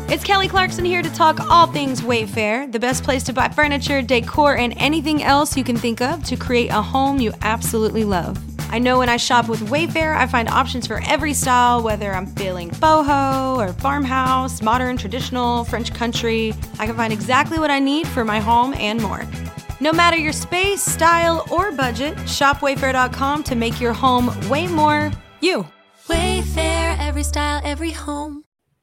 It's Kelly Clarkson here to talk all things Wayfair, the best place to buy furniture, decor, and anything else you can think of to create a home you absolutely love. I know when I shop with Wayfair, I find options for every style, whether I'm feeling boho or farmhouse, modern, traditional, French country. I can find exactly what I need for my home and more. No matter your space, style, or budget, shop Wayfair.com to make your home way more you. Wayfair, every style, every home.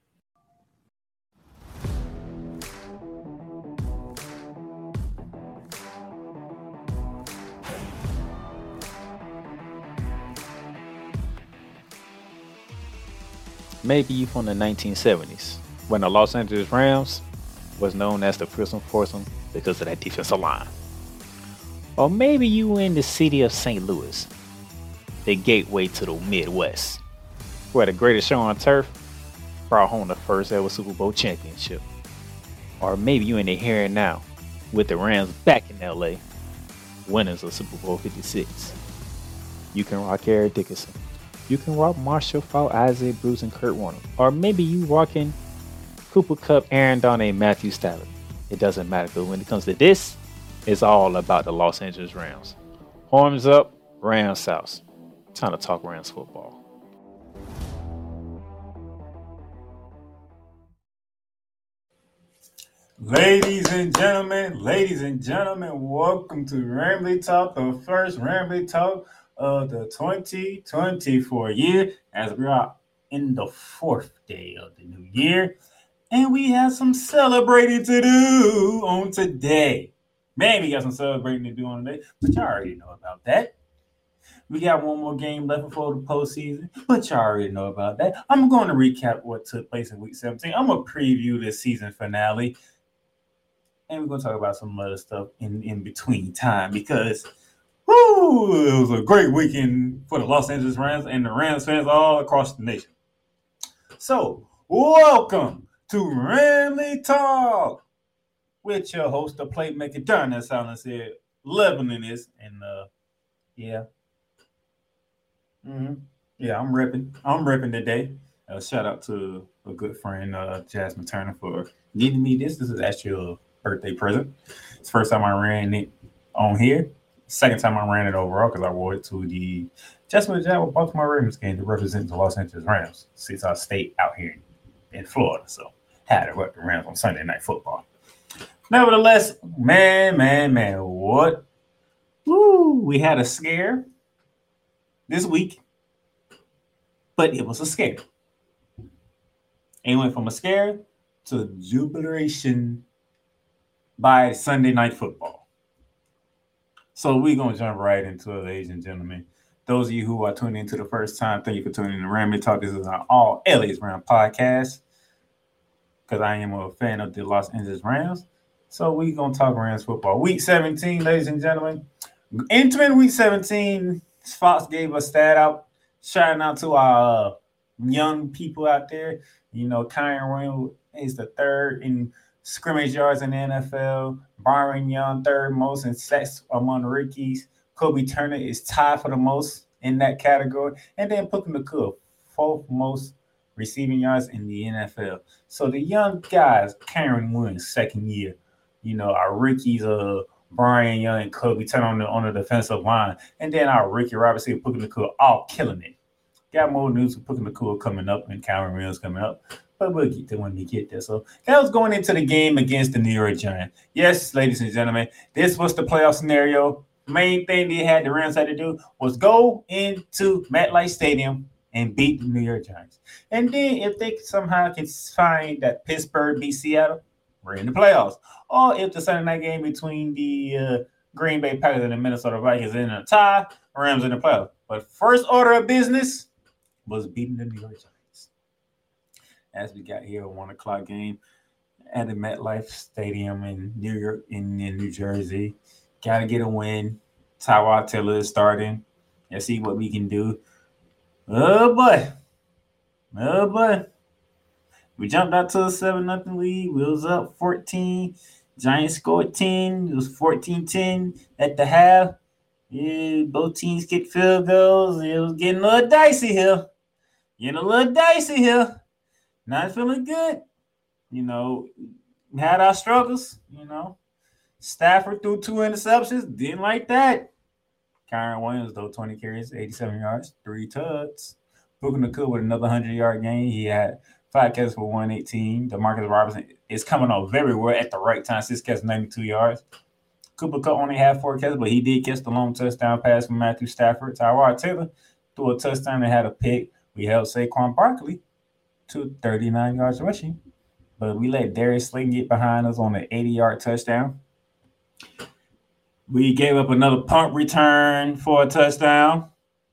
Maybe you from the 1970s, when the Los Angeles Rams was known as the Prison Foursome because of that defensive line. Or maybe you in the city of St. Louis, the gateway to the Midwest, where the greatest show on turf brought home the first ever Super Bowl championship. Or maybe you in the here and now, with the Rams back in LA, winners of Super Bowl 56. You can rock Eric Dickerson. You can rock Marshall Faulk, Isaiah Bruce, and Kurt Warner. Or maybe you rocking Cooper Kupp, Aaron Donald, and Matthew Stafford. It doesn't matter, but when it comes to this, it's all about the Los Angeles Rams. Horns up, Rams South. Time to talk Rams football. Ladies and gentlemen, welcome to Rambley Talk, the first Rambley Talk of the 2024 year, as we are in the fourth day of the new year, and we have some celebrating to do on today. Man, we got some celebrating to do on today, but y'all already know about that. We got one more game left before the postseason, but y'all already know about that. I'm going to recap what took place in Week 17. I'm going to preview the season finale, and we're going to talk about some other stuff in between time because it was a great weekend for the Los Angeles Rams and the Rams fans all across the nation. So, welcome to Rambley Talk with your host, the playmaker, Darn that silence here, leveling this, and I'm repping today. Shout out to a good friend, Jasmine Turner, for getting me this. This is actually a birthday present. It's the first time I ran it on here. Second time I ran it overall because I wore it to the Jacksonville Baltimore Ravens game to represent the Los Angeles Rams since I stayed out here in Florida. So had to rep the Rams on Sunday Night Football. Nevertheless, man, what? We had a scare this week, but it was a scare. And it went from a scare to jubilation by Sunday Night Football. So we're going to jump right into it, ladies and gentlemen. Those of you who are tuning in for the first time, thank you for tuning in to Rambley Talk. This is our all LA's Rams podcast because I am a fan of the Los Angeles Rams. So we're going to talk Rams football. Week 17, ladies and gentlemen. Entering Week 17, Fox gave a stat out, shouting out to our young people out there. You know, Kyron Williams is the third in scrimmage yards in the NFL. Byron Young, third most in sacks among the rookies. Kobe Turner is tied for the most in that category. And then Puka Nacua, fourth most receiving yards in the NFL. So the young guys, Kyron Williams, second year. You know, our rookies, Brian Young and Kobe Turner on the defensive line. And then our Ricky Robinson and Puka Nacua all killing it. Got more news with Puka Nacua coming up and Kyron Williams coming up. But we'll get there when we get there. So that was going into the game against the New York Giants. Yes, ladies and gentlemen, this was the playoff scenario. Main thing they had the Rams had to do was go into MetLife Stadium and beat the New York Giants. And then if they somehow can find that Pittsburgh beat Seattle, we're in the playoffs. Or if the Sunday night game between the Green Bay Packers and the Minnesota Vikings in a tie, Rams in the playoffs. But first order of business was beating the New York Giants. As we got here, a 1 o'clock game at the MetLife Stadium in New York, in New Jersey. Got to get a win. Tyrod Taylor is starting. Let's see what we can do. Oh, boy. We jumped out to a 7-0 lead. We was up 14. Giants scored 10. It was 14-10 at the half. Yeah, both teams kicked field goals. It was getting a little dicey here. Not feeling good. had our struggles. Stafford threw 2 interceptions. Didn't like that. Kyron Williams, though, 20 carries, 87 yards, 3 tugs. Booker Nakua with another 100-yard game. He had 5 catches for 118. DeMarcus Robinson is coming off very well at the right time. 6 catches, 92 yards. Cooper Kupp only had 4 catches, but he did catch the long touchdown pass from Matthew Stafford. Tyrod Taylor threw a touchdown and had a pick. We held Saquon Barkley to 39 yards rushing, but we let Darius Slayton get behind us on an 80-yard touchdown. We gave up another punt return for a touchdown.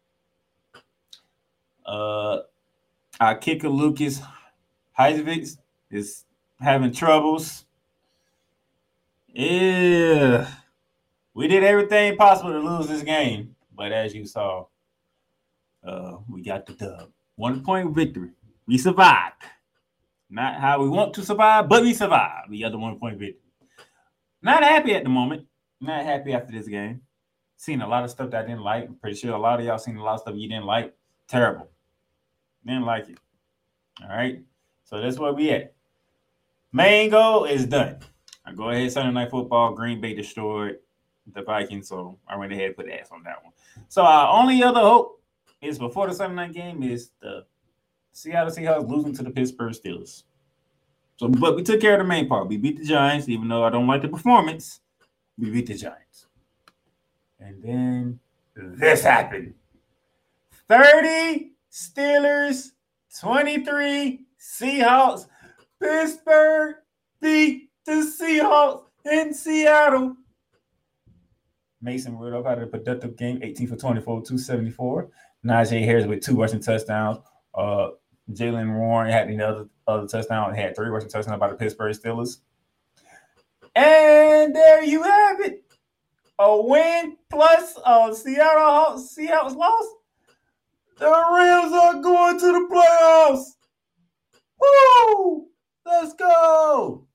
Our kicker, Lucas Heizovic, is having troubles. Yeah. We did everything possible to lose this game, but as you saw, we got the dub. 1-point victory. We survived. Not how we want to survive, but we survived. We got the 1-point victory. Not happy at the moment. Not happy after this game. Seen a lot of stuff that I didn't like. I'm pretty sure a lot of y'all seen a lot of stuff you didn't like. Terrible. Didn't like it. All right. So that's where we at. Main goal is done. I go ahead, Sunday Night Football. Green Bay destroyed the Vikings, so I went ahead and put the ass on that one. So our only other hope is before the Sunday night game is the Seattle Seahawks losing to the Pittsburgh Steelers. So, but we took care of the main part. We beat the Giants, even though I don't like the performance. We beat the Giants. And then this happened. 30 Steelers, 23 Seahawks. Pittsburgh beat the Seahawks in Seattle. Mason Rudolph had a productive game, 18 for 24, 274. Najee Harris with 2 rushing touchdowns. Jalen Warren had the other touchdown. He had 3 rushing touchdowns by the Pittsburgh Steelers. And there you have it. A win plus a Seattle's loss. The Rams are going to the playoffs. Woo! Let's go.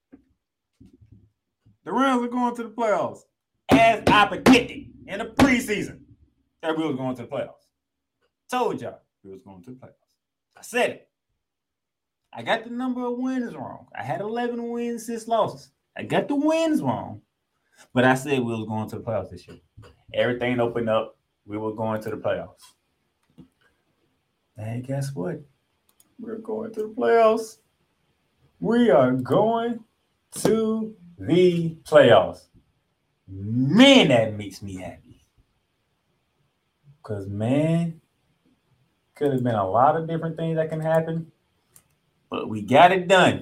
The Rams are going to the playoffs. As I predicted in the preseason, that we was going to the playoffs. Told y'all we was going to the playoffs. I said it. I got the number of wins wrong. I had 11 wins, 6 losses. I got the wins wrong. But I said we was going to the playoffs this year. Everything opened up. We were going to the playoffs. And guess what? We're going to the playoffs. We are going to the playoffs. Man, that makes me happy. Because, man, could have been a lot of different things that can happen. But we got it done.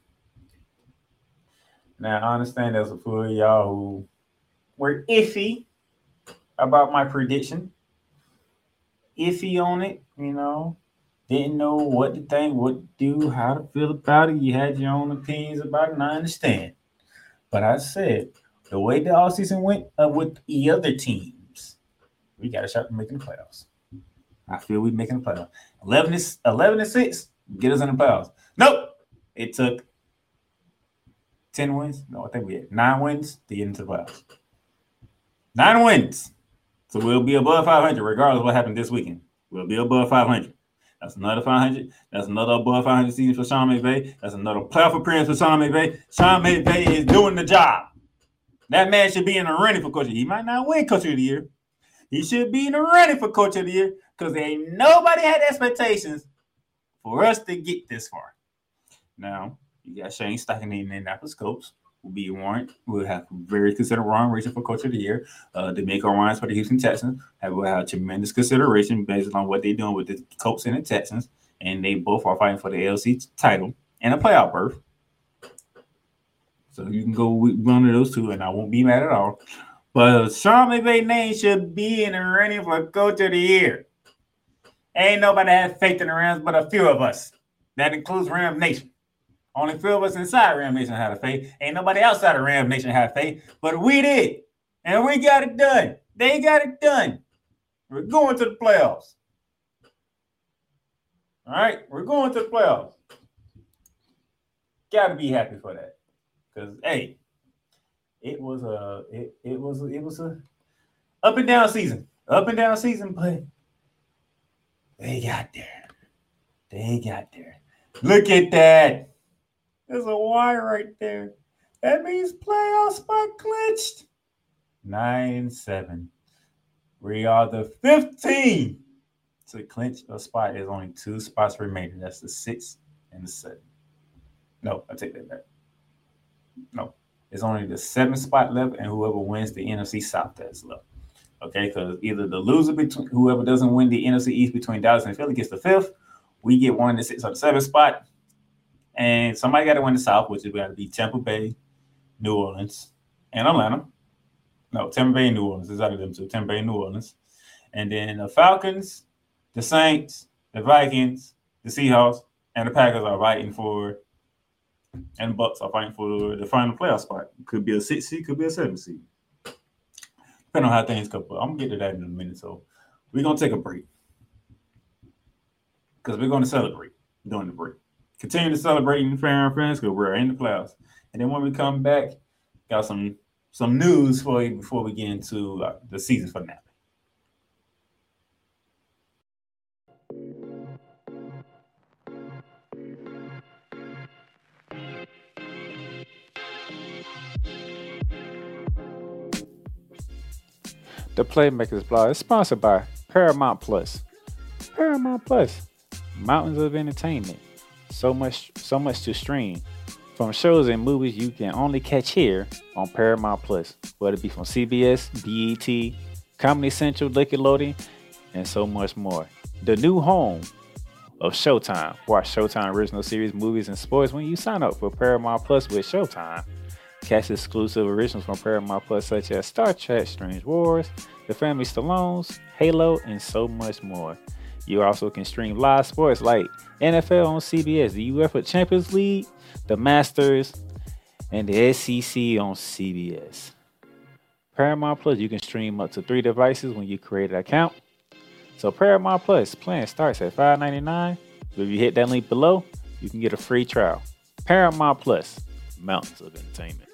Now, I understand there's a few of y'all who were iffy about my prediction. Iffy on it, Didn't know what to think, what to do, how to feel about it. You had your own opinions about it, and I understand. But I said, the way the offseason went with the other teams, we got a shot at making the playoffs. I feel we're making the playoffs. 11-6, get us in the playoffs. Nope. It took 10 wins. No, I think we had 9 wins to get into the playoffs. 9 wins. So we'll be above 500 regardless of what happened this weekend. We'll be above 500. That's another 500. That's another above 500 season for Sean McVay. That's another playoff appearance for Sean McVay. Sean McVay is doing the job. That man should be in the running for coach of the year. He might not win coach of the year. He should be in the running for coach of the year because ain't nobody had expectations for us to get this far. Now, you got Shane Steichen in the Indianapolis Colts. Will be warrant. We'll have very considered Ron Racing for coach of the year. D'Amico Ryans for the Houston Texans will have tremendous consideration based on what they're doing with the Colts and the Texans. And they both are fighting for the ALC title and a playoff berth. So you can go with one of those two, and I won't be mad at all. But Sean McVay's name should be in the running for coach of the year. Ain't nobody had faith in the Rams but a few of us. That includes Ram Nation. Only few of us inside Ram Nation had a faith. Ain't nobody outside of Ram Nation had faith, but we did. And we got it done. They got it done. We're going to the playoffs. All right? We're going to the playoffs. Got to be happy for that. Because, hey, it was a up and down season. Up and down season, but they got there. They got there. Look at that. There's a Y right there. That means playoff spot clinched. 9-7. We are the 15 to clinch a spot. There's only 2 spots remaining. That's the 6 and the 7. No, I take that back. No, it's only the 7th spot left, and whoever wins the NFC South that's left. Okay, because either the loser between whoever doesn't win the NFC East between Dallas and Philly gets the 5th. We get 1 to 6 or the 7th spot, and somebody got to win the South, which is going to be Tampa Bay, New Orleans, and Atlanta. No, Tampa Bay and New Orleans. It's out of them two. Tampa Bay and New Orleans. And then the Falcons, the Saints, the Vikings, the Seahawks, and the Packers are fighting for, and the Bucks are fighting for the final playoff spot. Could be a 6 seed, could be a 7 seed. Depending on how things go. But I'm going to get to that in a minute. So we're going to take a break. Because we're going to celebrate during the break. Continue to celebrate in fair and friends because we're in the playoffs. And then when we come back, got some news for you before we get into the season finale. The Playmakers blog is sponsored by Paramount Plus. Paramount Plus, mountains of entertainment. So much to stream. From shows and movies you can only catch here on Paramount Plus, whether it be from CBS, BET, Comedy Central, Nickelodeon, and so much more. The new home of Showtime. Watch Showtime original series, movies, and sports when you sign up for Paramount Plus with Showtime. Catch exclusive originals from Paramount Plus such as Star Trek, Strange Wars, The Family Stallones, Halo, and so much more. You also can stream live sports like NFL on CBS, the UEFA Champions League, the Masters, and the SEC on CBS. Paramount Plus, you can stream up to 3 devices when you create an account. So Paramount Plus plan starts at $5.99. If you hit that link below, you can get a free trial. Paramount Plus, mountains of entertainment.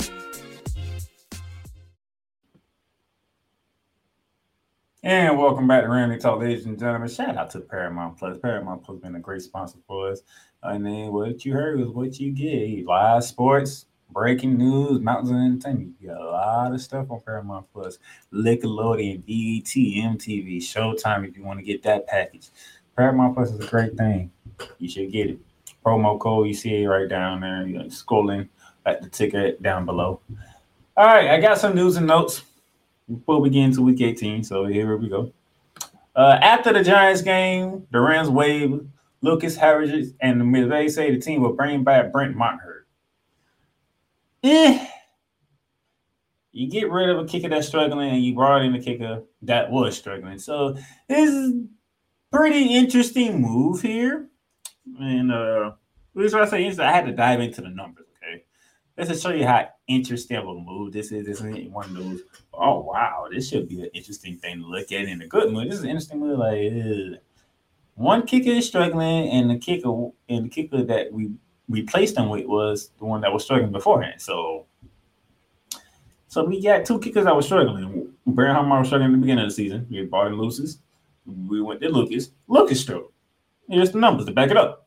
And welcome back to Randy Talk, ladies and gentlemen. Shout out to Paramount Plus. Paramount Plus has been a great sponsor for us. And then what you heard was what you get. Live sports, breaking news, mountains of entertainment. You got a lot of stuff on Paramount Plus. Nickelodeon, BET, MTV, Showtime if you want to get that package. Paramount Plus is a great thing. You should get it. Promo code, you see it right down there. You're scrolling at the ticket down below. All right, I got some news and notes before we get into week 18, so here we go. After the Giants game, the Rams waived Lucas Harris, and the McVay say the team will bring back Brent Montour. You get rid of a kicker that's struggling, and you brought in a kicker that was struggling. So this is a pretty interesting move here. And the reason I say interesting, I had to dive into the numbers, okay? Let's just show you how interesting of a move this is. This isn't one of those, oh, wow, this should be an interesting thing to look at in a good move. This is an interesting move. Like, one kicker is struggling, and the kicker that we replaced him with was the one that was struggling beforehand. So we got 2 kickers that were struggling. Baron Harmar was struggling at the beginning of the season. We had Barton Lucis. We went to Lucas. Lucas struggled. Here's the numbers to back it up.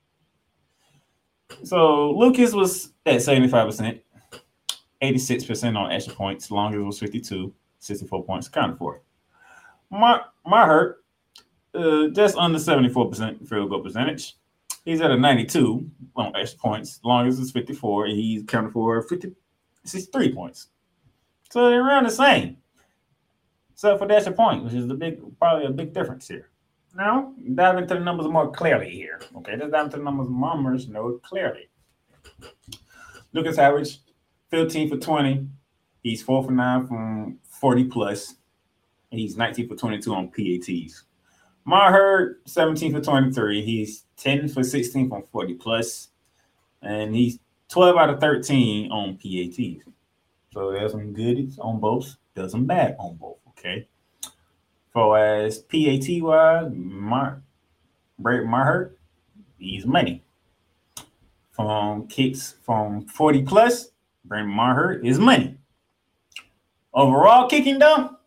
So Lucas was at 75%, 86% on extra points. Longest was 52, 64 points accounted for. Maher, just under 74% field goal percentage. He's at a 92 on extra points. Longest is 54. He's accounted for 63 points. So they're around the same, except for the extra point, which is probably a big difference here. Now, dive into the numbers more clearly here. Okay, let's dive into the numbers more clearly. Lucas Harris, 15 for 20. He's 4 for 9 from 40 plus. And he's 19 for 22 on PATs. Maher, 17 for 23. He's 10 for 16 from 40 plus. And he's 12 out of 13 on PATs. So there's some goodies on both. There's some bad on both, okay? For as PAT-wise, Maher, he's money. From kicks from 40 plus, Brent Maher is money. Overall kicking though,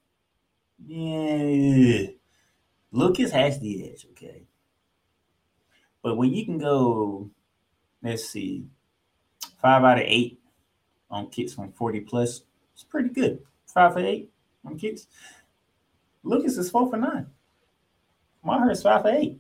yeah, Lucas has the edge, okay? But when you can go, let's see, 5 out of 8 on kicks from 40 plus. It's pretty good. 5 for 8 on kicks. Lucas is 4 for 9. Maher is 5 for 8.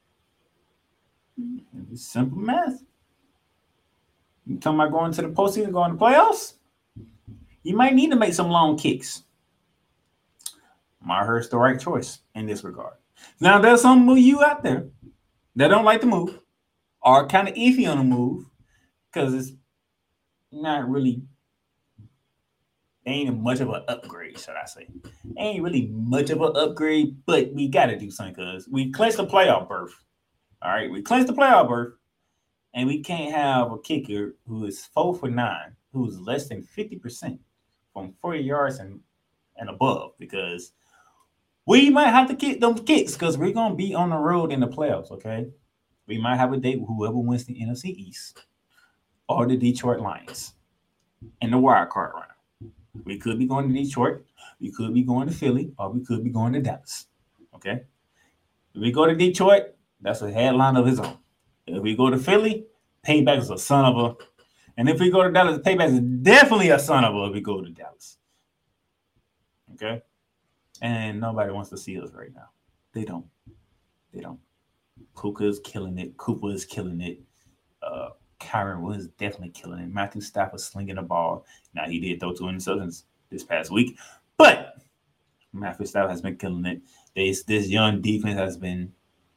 It's simple math. You talking about going to the postseason, going to the playoffs? You might need to make some long kicks. Maher's the right choice in this regard. Now, there's some of you out there that don't like the move or kind of iffy on the move because it's not really, ain't much of an upgrade, should I say. Ain't really much of an upgrade, but we got to do something because we clinched the playoff berth. All right, we clinched the playoff berth, and we can't have a kicker who is 4 for 9, who's less than 50% from 40 yards and above, because we might have to kick them kicks because we're going to be on the road in the playoffs, okay? We might have a date with whoever wins the NFC East or the Detroit Lions in the wild card round. We could be going to Detroit, we could be going to Philly, or we could be going to Dallas, okay? If we go to Detroit, that's a headline of its own. If we go to Philly, Payback is a son of a. And if we go to Dallas, Payback is definitely a son of a if we go to Dallas. Okay? And nobody wants to see us right now. They don't. Puka is killing it. Cooper is killing it. Kyron Williams is definitely killing it. Matthew Stafford slinging the ball. Now, he did throw 2 interceptions this past week. But Matthew Stafford has been killing it. This young defense has been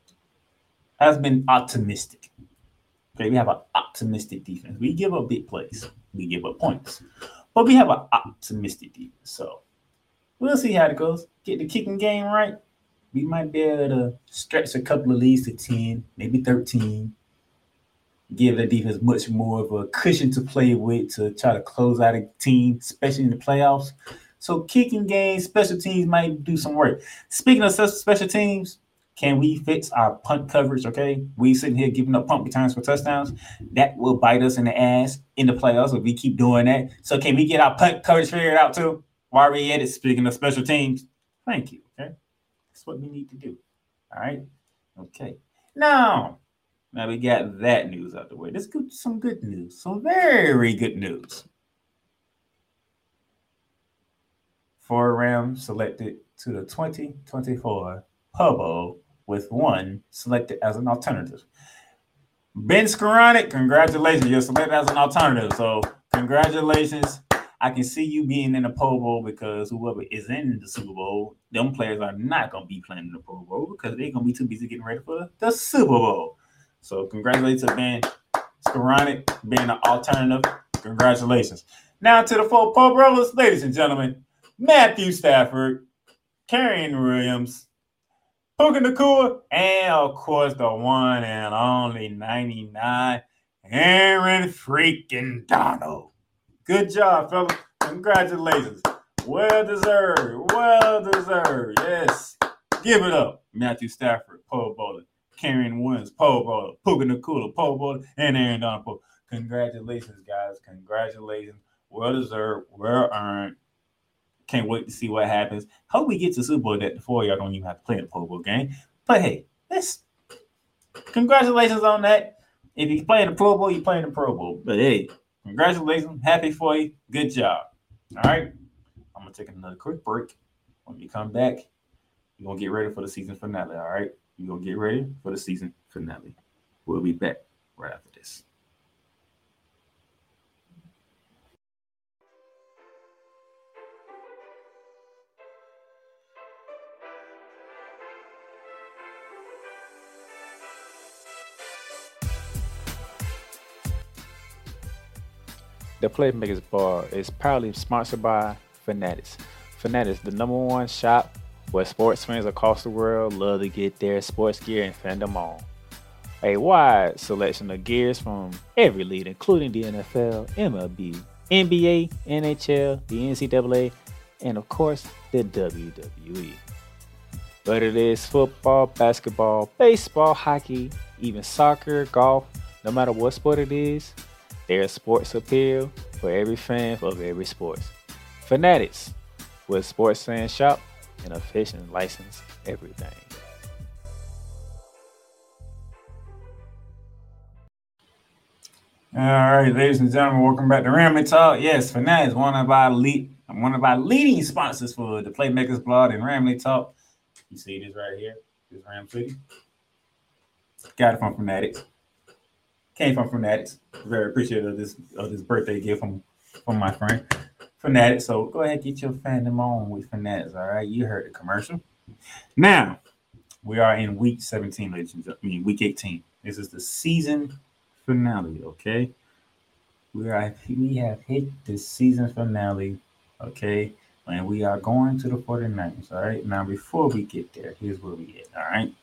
optimistic. Okay, we have an optimistic defense. We give up big plays. We give up points. But we have an optimistic defense. So we'll see how it goes. Get the kicking game right. We might be able to stretch a couple of leads to 10, maybe 13. Give the defense much more of a cushion to play with to try to close out a team, especially in the playoffs. So kicking game, special teams might do some work. Speaking of special teams, can we fix our punt coverage, okay? We sitting here giving up punt returns for touchdowns. That will bite us in the ass in the playoffs if we keep doing that. So can we get our punt coverage figured out too? While we're at it, speaking of special teams, thank you, okay? That's what we need to do, all right? Okay. Now we got that news out the way. Let's get some good news, some very good news. 4 Rams selected to the 2024 Pro Bowl with 1 selected as an alternative. Ben Skowronek, congratulations. You're selected as an alternative. So congratulations. I can see you being in the Pro Bowl because whoever is in the Super Bowl, them players are not going to be playing in the Pro Bowl because they're going to be too busy getting ready for the Super Bowl. So congratulations to Ben Skowronek being an alternative. Congratulations. Now to the 4 Pro Bowlers, ladies and gentlemen. Matthew Stafford, Kyren Williams, Puka Nacua, and of course the one and only 99, Aaron freaking Donald. Good job, fellas. Congratulations. Well deserved. Well deserved. Yes. Give it up. Matthew Stafford, Pro Bowler. Kyren Williams, Pro Bowler. Puka Nacua, Pro Bowler. And Aaron Donald. Congratulations, guys. Congratulations. Well deserved. Well earned. Can't wait to see what happens. Hope we get to Super Bowl that the 4 of y'all don't even have to play in the Pro Bowl game. But hey, congratulations on that. If you play in the Pro Bowl, you play in the Pro Bowl. But hey, congratulations. Happy for you. Good job. All right. I'm going to take another quick break. When we come back, we're going to get ready for the season finale. All right. We're going to get ready for the season finale. We'll be back right after this. The Playmakers Bar is proudly sponsored by Fanatics. Fanatics, the #1 shop where sports fans across the world love to get their sports gear and fandom on. A wide selection of gears from every league, including the NFL, MLB, NBA, NHL, the NCAA, and of course, the WWE. Whether it is football, basketball, baseball, hockey, even soccer, golf, no matter what sport it is, there's sports appeal for every fan of every sport. Fanatics, where sports fans shop and official license everything. All right, ladies and gentlemen, welcome back to Ramley Talk. Yes, Fanatics, one of our leading sponsors for the Playmakers blog and Ramley Talk. You see this right here, this Ram City. Got it from Fanatics. Came from Fanatics. Very appreciative of this birthday gift from my friend Fanatics. So go ahead and get your fandom on with Fanatics. All right, you heard the commercial. Now we are in week 17, ladies and gentlemen. I mean, week 18. This is the season finale. Okay, we have hit the season finale. Okay, and we are going to the 49ers. All right. Now before we get there, here's where we at. All right.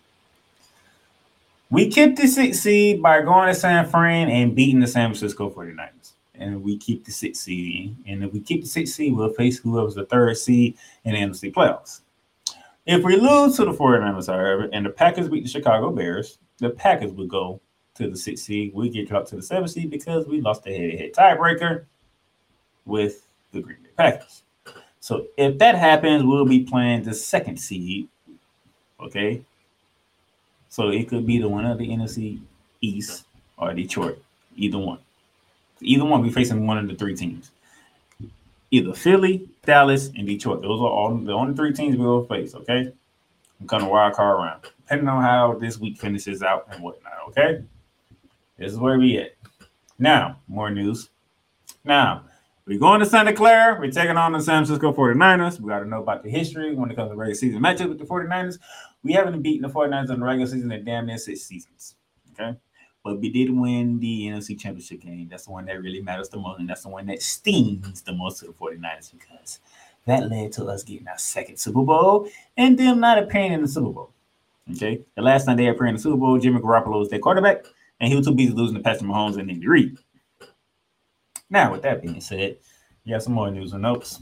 We kept the 6th seed by going to San Fran and beating the San Francisco 49ers. And we keep the 6th seed. And if we keep the 6th seed, we'll face whoever's the 3rd seed in the NFC playoffs. If we lose to the 49ers, however, and the Packers beat the Chicago Bears, the Packers would go to the 6th seed. We get dropped to the 7th seed because we lost the head-to-head tiebreaker with the Green Bay Packers. So if that happens, we'll be playing the 2nd seed. Okay? So it could be the winner of the NFC East or Detroit. Either one. Either one, we're facing one of the 3 teams. Either Philly, Dallas, and Detroit. Those are all the only 3 teams we'll face, okay? I'm kind of wild card round. Depending on how this week finishes out and whatnot, okay? This is where we at. Now, more news. Now, we're going to Santa Clara. We're taking on the San Francisco 49ers. We got to know about the history when it comes to regular season matchups with the 49ers. We haven't beaten the 49ers in the regular season in damn near 6 seasons. Okay? But we did win the NFC Championship game. That's the one that really matters the most, and that's the one that stings the most to the 49ers because that led to us getting our 2nd Super Bowl and them not appearing in the Super Bowl. Okay? The last time they appeared in the Super Bowl, Jimmy Garoppolo was their quarterback, and he was too busy losing to Patrick Mahomes and Andy Reid. Now, with that being said, you have some more news and notes.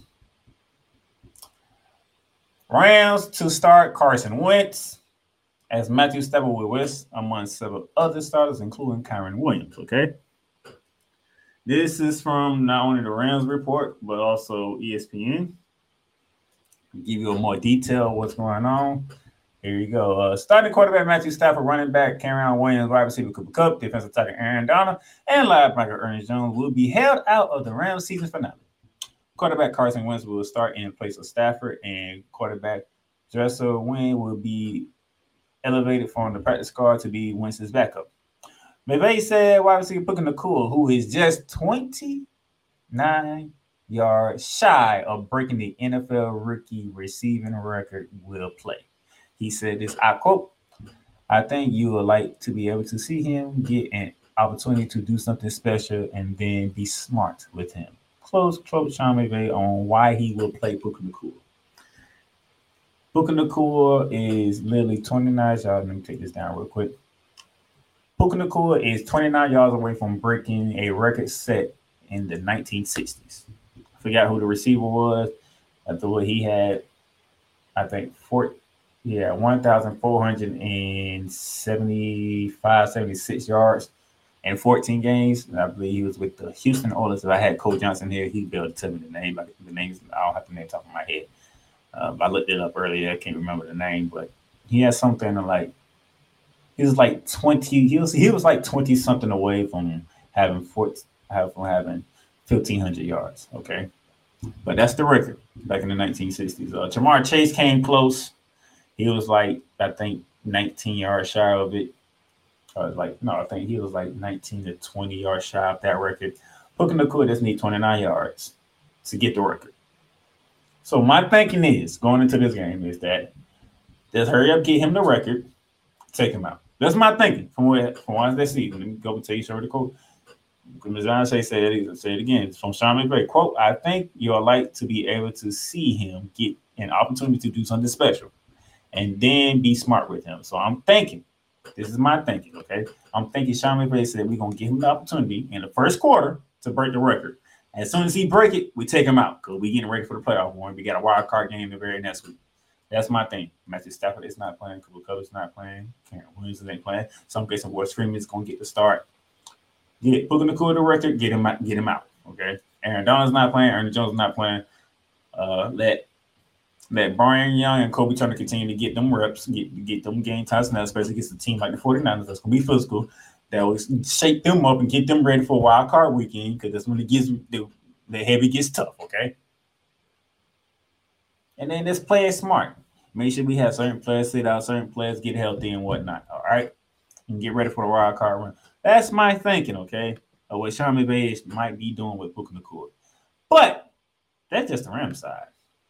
Rams to start Carson Wentz as Matthew Stafford will rest among several other starters, including Kyren Williams. Okay, this is from not only the Rams report but also ESPN. I'll give you a more detail of what's going on. Here you go. Starting quarterback Matthew Stafford, running back Kyren Williams, wide receiver Cooper Kupp, defensive tackle Aaron Donald, and linebacker Ernest Jones will be held out of the Rams season finale. Quarterback Carson Wentz will start in place of Stafford, and quarterback Dresser Wayne will be elevated from the practice squad to be Wentz's backup. McVay said wide receiver Puka Nacua, who is just 29 yards shy of breaking the NFL rookie receiving record, will play. He said this, I quote, "I think you would like to be able to see him get an opportunity to do something special and then be smart with him." Close quote Sean McVay on why he will play Puka Nacua. Puka Nacua is literally 29 yards. Let me take this down real quick. Puka Nacua is 29 yards away from breaking a record set in the 1960s. I forgot who the receiver was. I thought he had, I think, 1,475, 76 yards in 14 games. And I believe he was with the Houston Oilers. If I had Cole Johnson here, he'd be able to tell me the name. The names, I don't have the name top of my head. I looked it up earlier. I can't remember the name, but he had something like, he was like 20. He was like 20 something away from having 1,500 yards. Okay, but that's the record back in the 1960s. Jamar Chase came close. He was like, I think 19 yards shy of it. I think he was like 19 to 20 yards shy of that record. Puka Nacua just need 29 yards to get the record. So my thinking is, going into this game, is that just hurry up, get him the record, take him out. That's my thinking from what I see. Let me go and tell you some of the quote. Ms. Say it again. It's from Sean McVay. Quote, "I think you'll like to be able to see him get an opportunity to do something special and then be smart with him." So I'm thinking, this is my thinking, okay? I'm thinking Sean McVay said we're going to give him the opportunity in the first quarter to break the record. As soon as he break it, we take him out because we're getting ready for the playoff one. We got a wild card game the very next week. That's my thing. Matthew Stafford is not playing. Cooper Kupp is not playing. Kyren Williams ain't playing. Some case of Ward Freeman is going to get the start. Get Puka Nacua the record. Get him out. Okay. Aaron Donald's not playing. Ernest Jones is not playing. Let Brian Young and Kobe Turner continue to get them reps, get them game time snaps, especially against a team like the 49ers. That's going to be physical. that will shake them up and get them ready for wild card weekend, because that's when it gets the heavy gets tough, okay? And then let's play it smart. Make sure we have certain players sit out, certain players get healthy and whatnot, all right? And get ready for the wild card run. That's my thinking, okay, of what Sean McVay might be doing with Puka Nacua. But that's just the Rams side.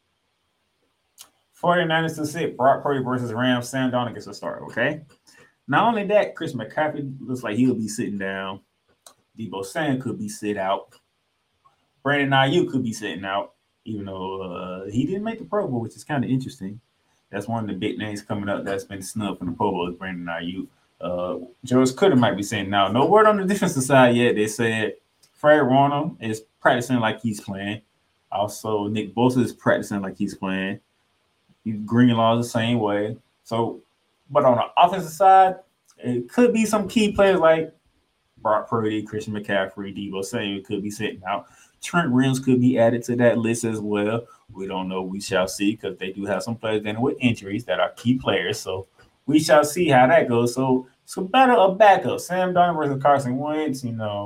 49ers to sit, Brock Purdy versus Rams. Sam Darnold gets a start, okay? Not only that, Chris McCaffrey looks like he'll be sitting down. Deebo Samuel could be sit out. Brandon Ayuk could be sitting out, even though he didn't make the Pro Bowl, which is kind of interesting. That's one of the big names coming up that's been snubbed from the Pro Bowl is Brandon Ayuk. George Kittle might be sitting out. No word on the defensive side yet. They said Fred Warner is practicing like he's playing. Also, Nick Bosa is practicing like he's playing. Greenlaw is the same way. So, but on the offensive side, it could be some key players like Brock Purdy, Christian McCaffrey, Deebo Samuel could be sitting out. Trent Williams could be added to that list as well. We don't know. We shall see, because they do have some players dealing with injuries that are key players. So we shall see how that goes. So better a backup. Sam Darnold versus Carson Wentz,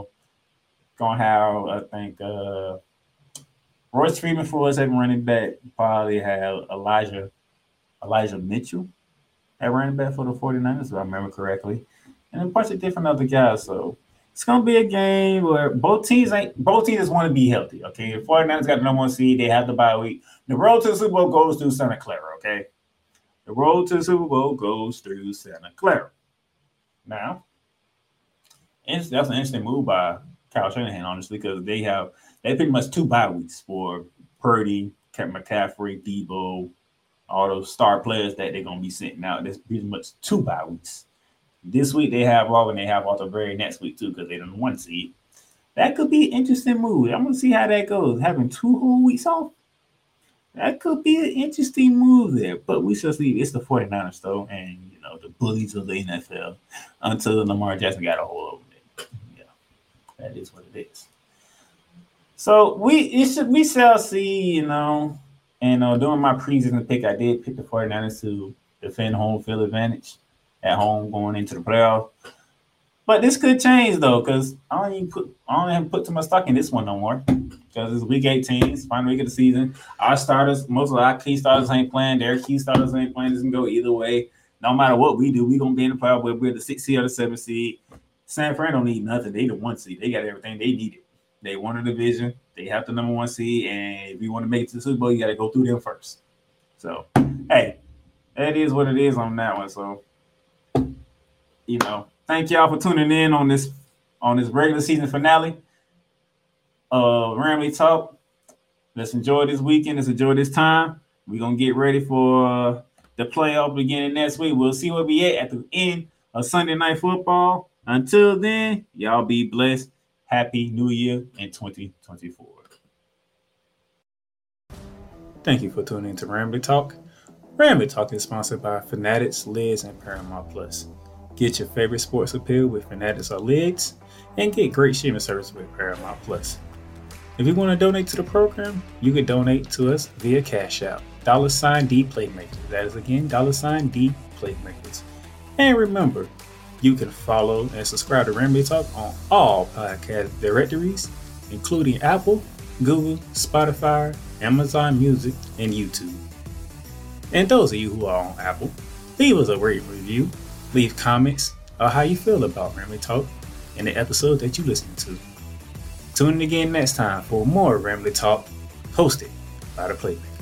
gonna have, I think, Royce Freeman for us at running back. Probably have Elijah Mitchell at running back for the 49ers, if I remember correctly. And a bunch of different other guys. So it's gonna be a game where both teams just want to be healthy. Okay. The 49ers got the number 1 seed, they have the bye week. The road to the Super Bowl goes through Santa Clara, okay? The road to the Super Bowl goes through Santa Clara. Now, that's an interesting move by Kyle Shanahan, honestly, because they pretty much 2 bye weeks for Purdy, McCaffrey, Deebo, all those star players that they're going to be sitting out. There's pretty much 2 bye weeks. This week they have off, and they have off the very next week too, because they're in the 1 seed. That could be an interesting move. I'm going to see how that goes. Having 2 whole weeks off, that could be an interesting move there. But we shall see. It's the 49ers, though, and, the bullies of the NFL until Lamar Jackson got a hold of it. Yeah, that is what it is. So we shall see, and during my preseason pick, I did pick the 49ers to defend home field advantage at home going into the playoffs. But this could change, though, because I don't even put too much stock in this one no more, because it's week 18, it's final week of the season. Our starters, most of our key starters ain't playing. Their key starters ain't playing. This can go either way. No matter what we do, we're going to be in the playoffs. We're the 6th seed or the 7th seed. San Fran don't need nothing. They the 1 seed. They got everything they needed. They won the division. They have the number 1 seed. And if you want to make it to the Super Bowl, you got to go through them first. So, hey, that is what it is on that one. So, thank y'all for tuning in on this regular season finale of Ramley Talk. Let's enjoy this weekend. Let's enjoy this time. We're going to get ready for the playoff beginning next week. We'll see where we at the end of Sunday Night Football. Until then, y'all be blessed. Happy New Year in 2024. Thank you for tuning in to Ramley Talk. Ramley Talk is sponsored by Fanatics, Lids, and Paramount Plus. Get your favorite sports appeal with Fanatics or Lids, and get great streaming service with Paramount Plus. If you want to donate to the program, you can donate to us via Cash App, $D Playmakers. That is again, $D Playmakers. And remember, you can follow and subscribe to Ramley Talk on all podcast directories, including Apple, Google, Spotify, Amazon Music, and YouTube. And those of you who are on Apple, leave us a great review, leave comments on how you feel about Ramley Talk and the episode that you listen to. Tune in again next time for more Ramley Talk, hosted by the Playmakers.